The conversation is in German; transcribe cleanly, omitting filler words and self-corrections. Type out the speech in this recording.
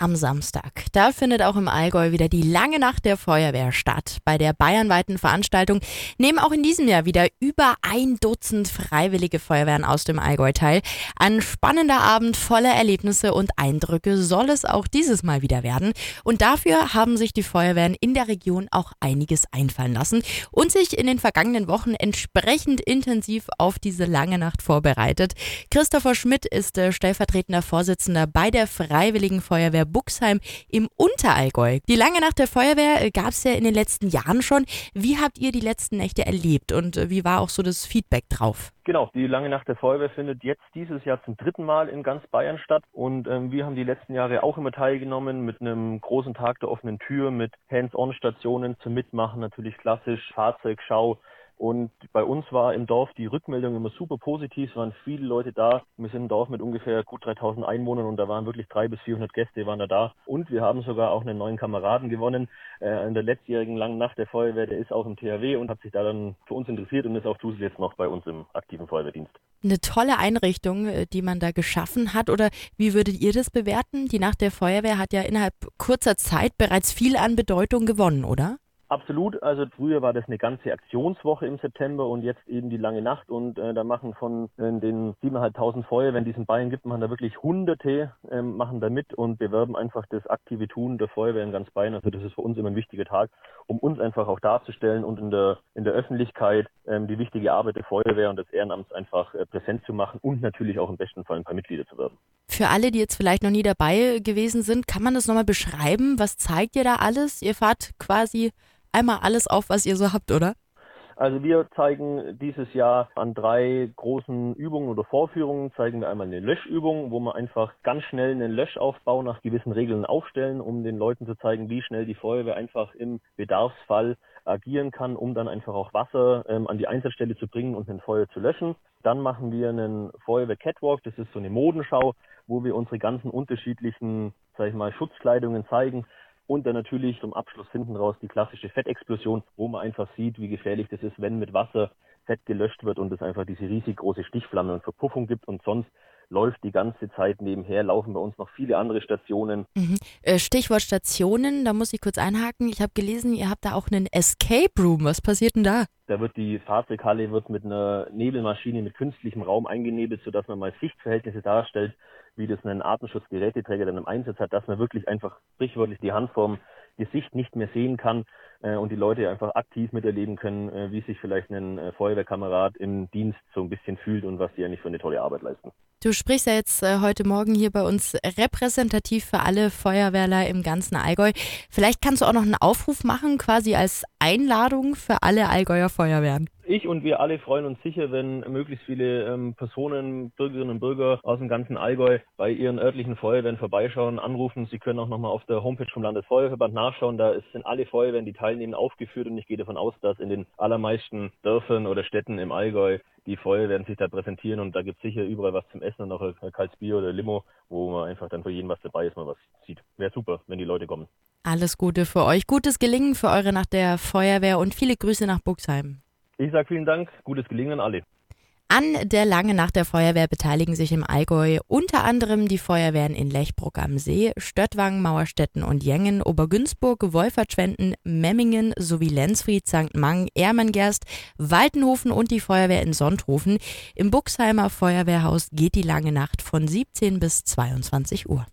am Samstag. Da findet auch im Allgäu wieder die lange Nacht der Feuerwehr statt. Bei der bayernweiten Veranstaltung nehmen auch in diesem Jahr wieder über 1 Dutzend freiwillige Feuerwehren aus dem Allgäu teil. Ein spannender Abend voller Erlebnisse und Eindrücke soll es auch dieses Mal wieder werden. Und dafür haben sich die Feuerwehren in der Region auch einiges einfallen lassen und sich in den vergangenen Wochen entsprechend intensiv auf diese lange Nacht vorbereitet. Christopher Schmidt ist stellvertretender Vorsitzender bei der Freiwilligen Feuerwehr Buxheim im Unterallgäu. Die lange Nacht der Feuerwehr gab es ja in den letzten Jahren schon. Wie habt ihr die letzten Nächte erlebt und wie war auch so das Feedback drauf? Genau, die lange Nacht der Feuerwehr findet jetzt dieses Jahr zum 3. Mal in ganz Bayern statt und wir haben die letzten Jahre auch immer teilgenommen mit einem großen Tag der offenen Tür, mit Hands-on-Stationen zum Mitmachen, natürlich klassisch Fahrzeugschau. Und bei uns war im Dorf die Rückmeldung immer super positiv. Es waren viele Leute da. Wir sind ein Dorf mit ungefähr gut 3000 Einwohnern und da waren wirklich 300 bis 400 Gäste waren da. Und wir haben sogar auch einen neuen Kameraden gewonnen. In der letztjährigen langen Nacht der Feuerwehr, der ist auch im THW und hat sich da dann für uns interessiert und ist auch jetzt noch bei uns im aktiven Feuerwehrdienst. Eine tolle Einrichtung, die man da geschaffen hat. Oder wie würdet ihr das bewerten? Die Nacht der Feuerwehr hat ja innerhalb kurzer Zeit bereits viel an Bedeutung gewonnen, oder? Absolut, also früher war das eine ganze Aktionswoche im September und jetzt eben die lange Nacht und da machen von den 7.500 Feuerwehren, die es in Bayern gibt, machen da wirklich Hunderte, machen da mit und bewerben einfach das aktive Tun der Feuerwehr in ganz Bayern. Also das ist für uns immer ein wichtiger Tag, um uns einfach auch darzustellen und in der Öffentlichkeit die wichtige Arbeit der Feuerwehr und des Ehrenamts einfach präsent zu machen und natürlich auch im besten Fall ein paar Mitglieder zu werben. Für alle, die jetzt vielleicht noch nie dabei gewesen sind, kann man das nochmal beschreiben? Was zeigt ihr da alles? Ihr fahrt quasi einmal alles auf, was ihr so habt, oder? Also wir zeigen dieses Jahr an 3 großen Übungen oder Vorführungen, zeigen wir einmal eine Löschübung, wo wir einfach ganz schnell einen Löschaufbau nach gewissen Regeln aufstellen, um den Leuten zu zeigen, wie schnell die Feuerwehr einfach im Bedarfsfall agieren kann, um dann einfach auch Wasser an die Einsatzstelle zu bringen und ein Feuer zu löschen. Dann machen wir einen Feuerwehr-Catwalk, das ist so eine Modenschau, wo wir unsere ganzen unterschiedlichen, Schutzkleidungen zeigen. Und dann natürlich zum Abschluss hinten raus die klassische Fettexplosion, wo man einfach sieht, wie gefährlich das ist, wenn mit Wasser Fett gelöscht wird und es einfach diese riesig große Stichflamme und Verpuffung gibt. Und sonst läuft die ganze Zeit nebenher, laufen bei uns noch viele andere Stationen. Stichwort Stationen, da muss ich kurz einhaken. Ich habe gelesen, ihr habt da auch einen Escape Room. Was passiert denn da? Da wird die Fahrzeughalle mit einer Nebelmaschine mit künstlichem Raum eingenebelt, sodass man mal Sichtverhältnisse darstellt, wie das ein Atemschutzgeräteträger dann im Einsatz hat, dass man wirklich einfach sprichwörtlich die Hand vorm Gesicht nicht mehr sehen kann und die Leute einfach aktiv miterleben können, wie sich vielleicht ein Feuerwehrkamerad im Dienst so ein bisschen fühlt und was die eigentlich für eine tolle Arbeit leisten. Du sprichst ja jetzt heute Morgen hier bei uns repräsentativ für alle Feuerwehrler im ganzen Allgäu. Vielleicht kannst du auch noch einen Aufruf machen, quasi als Einladung für alle Allgäuer Feuerwehren. Ich und wir alle freuen uns sicher, wenn möglichst viele Personen, Bürgerinnen und Bürger aus dem ganzen Allgäu bei ihren örtlichen Feuerwehren vorbeischauen, anrufen. Sie können auch nochmal auf der Homepage vom Landesfeuerverband nachschauen. Da sind alle Feuerwehren, die teilnehmen, aufgeführt und ich gehe davon aus, dass in den allermeisten Dörfern oder Städten im Allgäu die Feuerwehren sich da präsentieren und da gibt es sicher überall was zum Essen und auch ein kaltes Bier oder Limo, wo man einfach dann für jeden was dabei ist, man was sieht. Wäre super, wenn die Leute kommen. Alles Gute für euch, gutes Gelingen für eure Nacht der Feuerwehr und viele Grüße nach Buxheim. Ich sage vielen Dank, gutes Gelingen an alle. An der lange Nacht der Feuerwehr beteiligen sich im Allgäu unter anderem die Feuerwehren in Lechbruck am See, Stöttwangen, Mauerstetten und Jengen, Obergünzburg, Wolfertschwenden, Memmingen sowie Lenzfried, St. Mang, Ermengerst, Waltenhofen und die Feuerwehr in Sonthofen. Im Buxheimer Feuerwehrhaus geht die lange Nacht von 17 bis 22 Uhr.